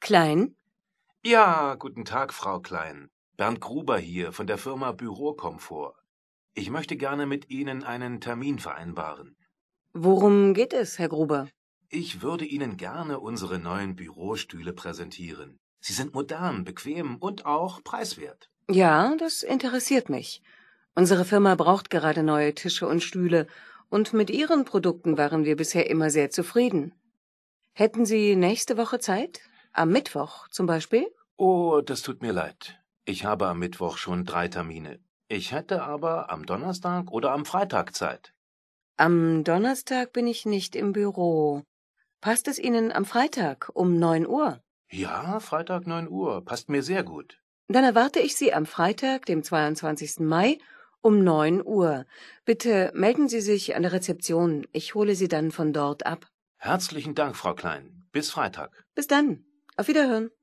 Klein? Ja, guten Tag, Frau Klein. Bernd Gruber hier von der Firma Bürokomfort. Ich möchte gerne mit Ihnen einen Termin vereinbaren. Worum geht es, Herr Gruber? Ich würde Ihnen gerne unsere neuen Bürostühle präsentieren. Sie sind modern, bequem und auch preiswert. Ja, das interessiert mich. Unsere Firma braucht gerade neue Tische und Stühle, und mit Ihren Produkten waren wir bisher immer sehr zufrieden. Hätten Sie nächste Woche Zeit? Am Mittwoch zum Beispiel? Oh, das tut mir leid. Ich habe am Mittwoch schon 3 Termine. Ich hätte aber am Donnerstag oder am Freitag Zeit. Am Donnerstag bin ich nicht im Büro. Passt es Ihnen am Freitag um 9 Uhr? Ja, Freitag 9 Uhr. Passt mir sehr gut. Dann erwarte ich Sie am Freitag, dem 22. Mai, um 9 Uhr. Bitte melden Sie sich an der Rezeption. Ich hole Sie dann von dort ab. Herzlichen Dank, Frau Klein. Bis Freitag. Bis dann. Auf Wiederhören.